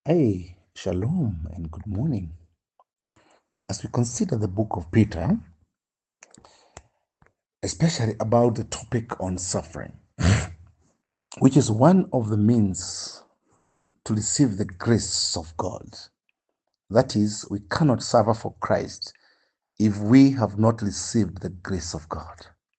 Hey, shalom and good morning. As we consider the book of Peter, especially about the topic on suffering, which is one of the means to receive the grace of God. That is, we cannot suffer for Christ if we have not received the grace of God.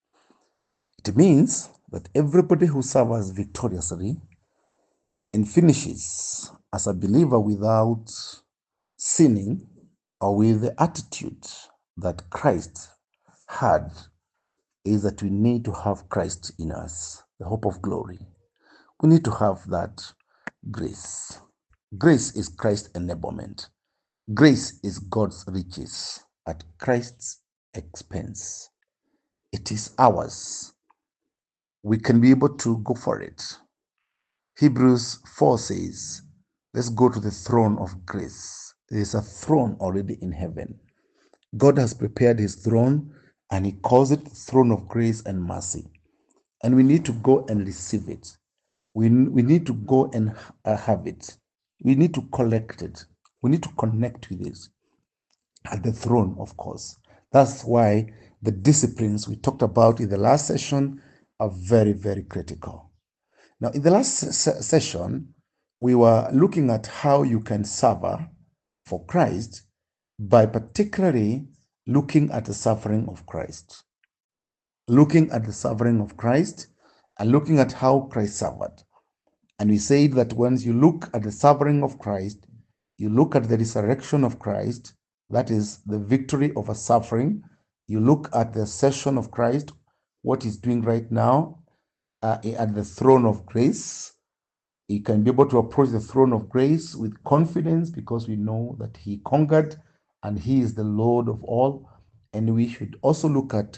It means that everybody who suffers victoriously and finishes as a believer without sinning or with the attitude that Christ had is that we need to have Christ in us, the hope of glory. We need to have that grace. Grace is Christ's enablement. Grace is God's riches at Christ's expense. It is ours. We can be able to go for it. Hebrews 4 says, let's go to the throne of grace. There is a throne already in heaven. God has prepared his throne and he calls it the throne of grace and mercy. And we need to go and receive it. We need to go and have it. We need to collect it. We need to connect with it at the throne, of course. That's why the disciplines we talked about in the last session are very, very critical. Now, in the last session, we were looking at how you can suffer for Christ by particularly looking at the suffering of Christ. Looking at the suffering of Christ and looking at how Christ suffered. And we said that once you look at the suffering of Christ, you look at the resurrection of Christ, that is the victory over suffering. You look at the ascension of Christ, what he's doing right now at the throne of grace. He can be able to approach the throne of grace with confidence because we know that he conquered and he is the Lord of all. And we should also look at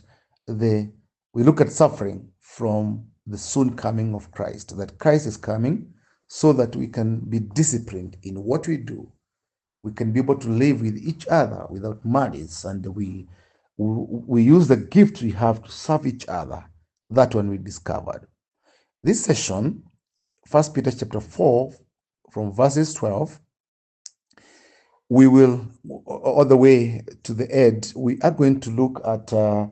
suffering from the soon coming of Christ, that Christ is coming so that we can be disciplined in what we do. We can be able to live with each other without malice, and we use the gift we have to serve each other. That one we discovered. This session, 1 Peter chapter 4, from verses 12, we will, all the way to the end, we are going to look at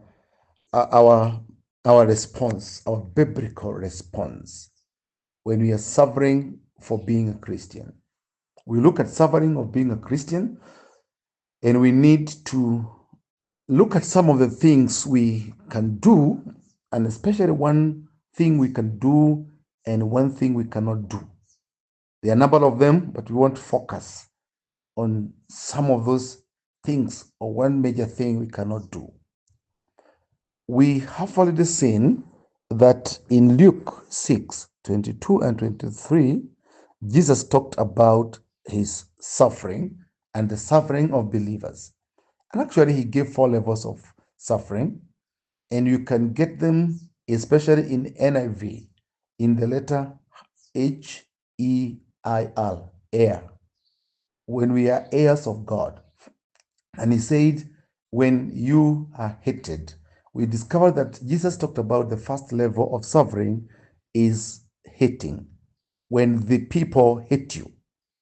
our response, our biblical response when we are suffering for being a Christian. We look at suffering of being a Christian, and we need to look at some of the things we can do, and especially one thing we can do and one thing we cannot do. There are a number of them, but we want to focus on some of those things or one major thing we cannot do. We have already seen that in Luke 6, 22 and 23, Jesus talked about his suffering and the suffering of believers. And actually, he gave 4 levels of suffering, and you can get them, especially in NIV, in the letter H-E-I-R, heir, when we are heirs of God. And he said, when you are hated, we discovered that Jesus talked about the first level of suffering is hating. When the people hate you,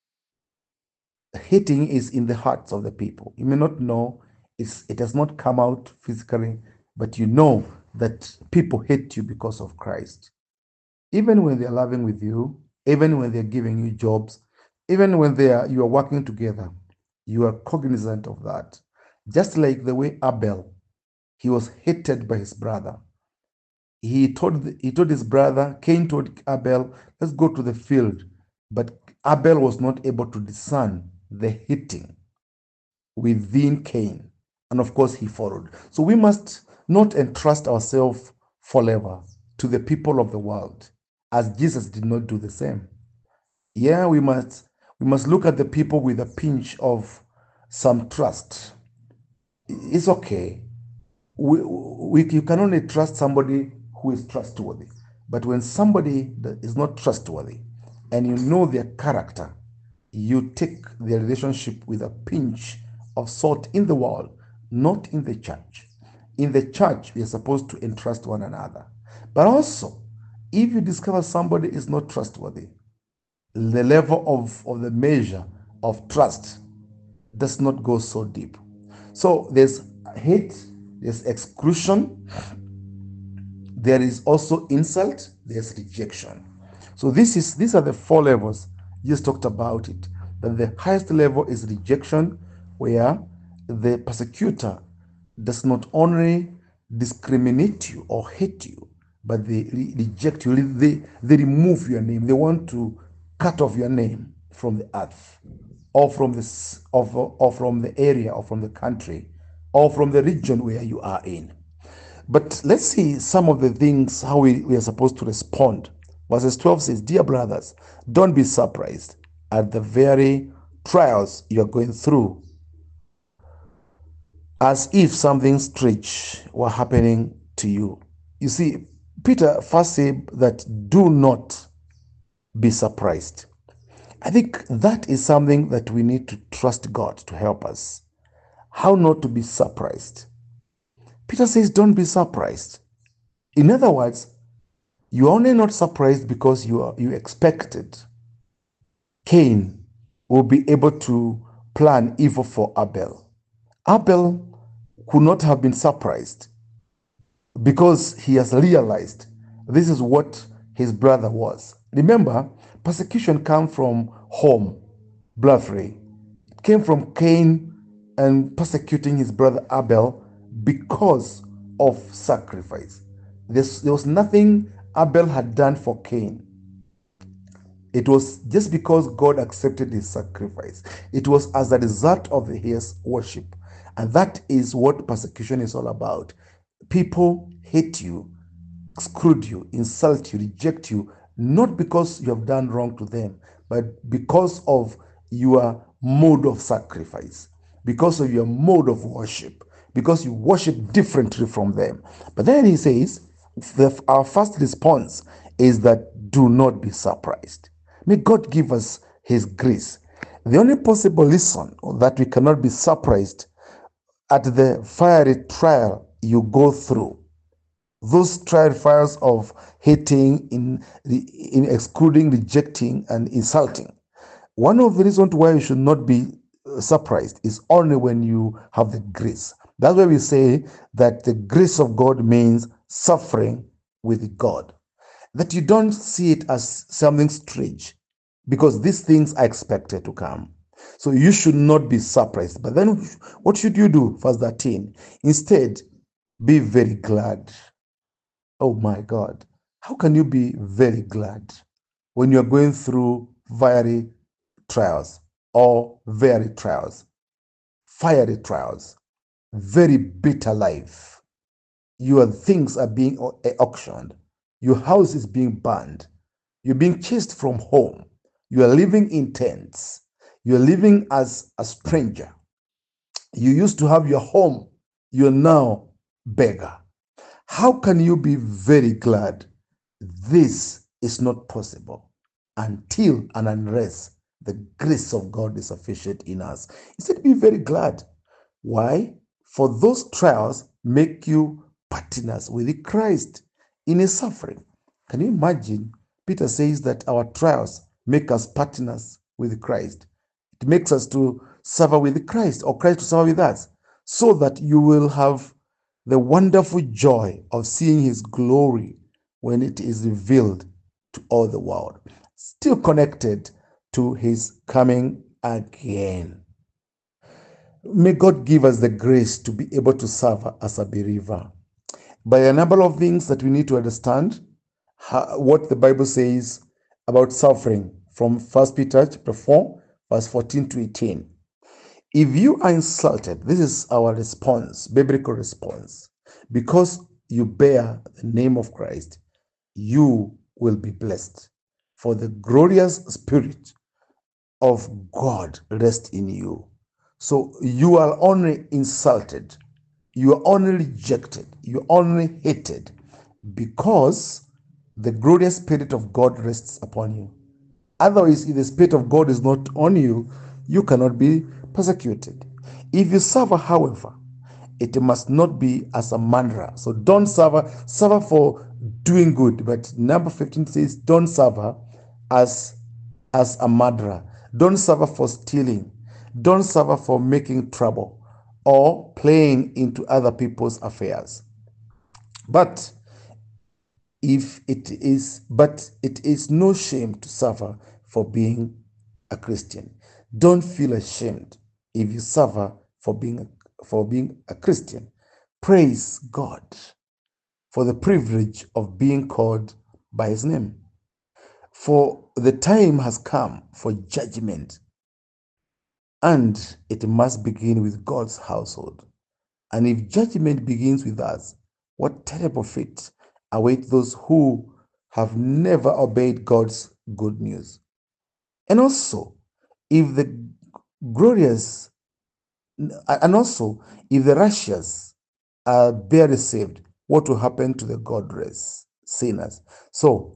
hating is in the hearts of the people. You may not know, it has not come out physically, but you know that people hate you because of Christ. Even when they're loving with you, even when they're giving you jobs, even when you are working together, you are cognizant of that. Just like the way Abel, he was hated by his brother. He told his brother, Cain told Abel, let's go to the field. But Abel was not able to discern the hating within Cain. And of course, he followed. So we must not entrust ourselves forever to the people of the world, as Jesus did not do the same. Yeah, we must look at the people with a pinch of some trust. It's okay. You can only trust somebody who is trustworthy. But when somebody that is not trustworthy and you know their character, you take their relationship with a pinch of salt in the world, not in the church. In the church, we are supposed to entrust one another. But also, if you discover somebody is not trustworthy, the level of the measure of trust does not go so deep. So there's hate, there's exclusion, there is also insult, there's rejection. So these are the four levels. Jesus talked about it. That the highest level is rejection, where the persecutor does not only discriminate you or hate you, but they reject you. They remove your name. They want to cut off your name from the earth, or from the area, or from the country, or from the region where you are in. But let's see some of the things, how we are supposed to respond. Verses 12 says, "Dear brothers, don't be surprised at the very trials you are going through, as if something strange were happening to you." You see, Peter first said that do not be surprised. I think that is something that we need to trust God to help us. How not to be surprised. Peter says, don't be surprised. In other words, you're only not surprised because you expected Cain will be able to plan evil for Abel. Abel could not have been surprised because he has realized this is what his brother was. Remember, persecution comes from home, bloodline. It came from Cain and persecuting his brother Abel because of sacrifice. There was nothing Abel had done for Cain. It was just because God accepted his sacrifice. It was as a result of his worship. And that is what persecution is all about. People hate you, exclude you, insult you, reject you, not because you have done wrong to them, but because of your mode of sacrifice, because of your mode of worship, because you worship differently from them. But then he says, our first response is that do not be surprised. May God give us his grace. The only possible reason that we cannot be surprised at the fiery trial you go through, those trial fires of hating, in excluding, rejecting, and insulting. One of the reasons why you should not be surprised is only when you have the grace. That's why we say that the grace of God means suffering with God. That you don't see it as something strange, because these things are expected to come. So you should not be surprised. But then what should you do? Verse 13. Instead, be very glad. Oh my God. How can you be very glad when you're going through fiery trials or very trials, fiery trials, very bitter life? Your things are being auctioned. Your house is being burned. You're being chased from home. You are living in tents. You're living as a stranger. You used to have your home. You're now beggar. How can you be very glad? This is not possible until and unless the grace of God is sufficient in us. Instead, be very glad. Why? For those trials make you partners with Christ in his suffering. Can you imagine? Peter says that our trials make us partners with Christ. It makes us to suffer with Christ, or Christ to suffer with us, so that you will have the wonderful joy of seeing his glory when it is revealed to all the world. Still connected to his coming again. May God give us the grace to be able to serve as a believer. By a number of things that we need to understand, what the Bible says about suffering from 1 Peter chapter 4, verse 14 to 18. If you are insulted, this is our response, biblical response. Because you bear the name of Christ, you will be blessed. For the glorious Spirit of God rests in you. So you are only insulted, you are only rejected, you are only hated because the glorious Spirit of God rests upon you. Otherwise, if the Spirit of God is not on you, you cannot be persecuted. If you suffer, however, it must not be as a mantra. So don't suffer for doing good. But number 15 says, don't suffer as as a murderer. Don't suffer for stealing. Don't suffer for making trouble or playing into other people's affairs. But it is no shame to suffer for being a Christian. Don't feel ashamed if you suffer for being a Christian. Praise God for the privilege of being called by his name. For the time has come for judgment, and it must begin with God's household. And if judgment begins with us, what terrible fate awaits those who have never obeyed God's good news. And also, if the glorious, and also, if the righteous are barely saved, what will happen to the godless sinners? So,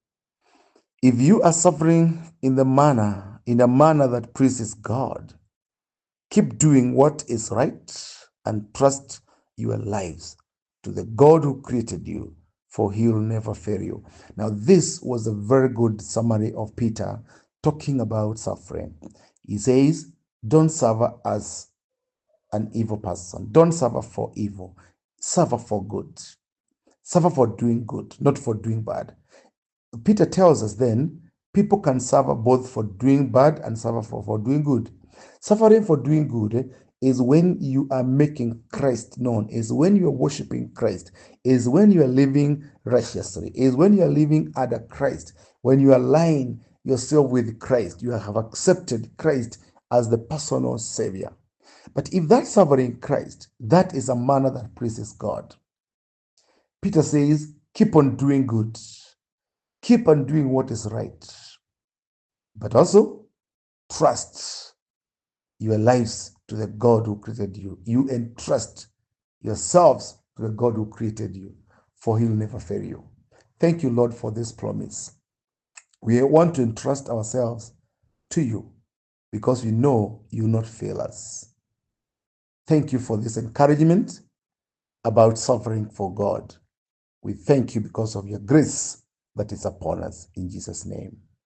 if you are suffering in a manner that pleases God, keep doing what is right and trust your lives to the God who created you, for he will never fail you. Now, this was a very good summary of Peter talking about suffering. He says, don't suffer as an evil person. Don't suffer for evil. Suffer for good. Suffer for doing good, not for doing bad. Peter tells us then, people can suffer both for doing bad and suffer for doing good. Suffering for doing good is when you are making Christ known, is when you are worshiping Christ, is when you are living righteously, is when you are living under Christ, when you align yourself with Christ, you have accepted Christ as the personal Savior. But if that suffering Christ, that is a manner that pleases God. Peter says, keep on doing good. Keep on doing what is right. But also, trust your lives to the God who created you. You entrust yourselves to the God who created you, for he'll never fail you. Thank you, Lord, for this promise. We want to entrust ourselves to you because we know you will not fail us. Thank you for this encouragement about suffering for God. We thank you because of your grace that is upon us. In Jesus' name.